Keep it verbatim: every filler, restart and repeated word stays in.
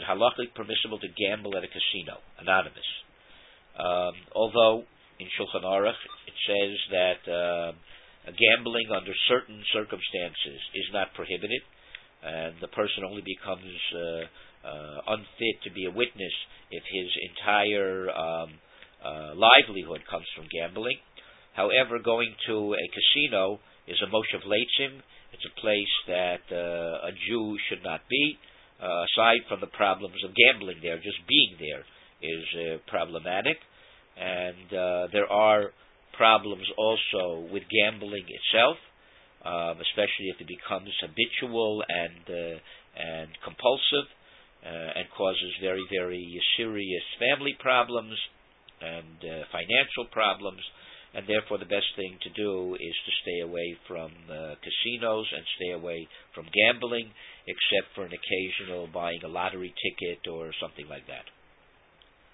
it halachically permissible to gamble at a casino? Anonymous. Um, although in Shulchan Aruch it says that uh, gambling under certain circumstances is not prohibited, and the person only becomes uh, uh, unfit to be a witness if his entire um, uh, livelihood comes from gambling. However, going to a casino is a moshav leitzim. It's a place that uh, a Jew should not be. Uh, aside from the problems of gambling there, just being there is uh, problematic. And uh, there are problems also with gambling itself, um, especially if it becomes habitual and uh, and compulsive, uh, and causes very, very serious family problems and uh, financial problems. And therefore, the best thing to do is to stay away from uh, casinos and stay away from gambling, except for an occasional buying a lottery ticket or something like that.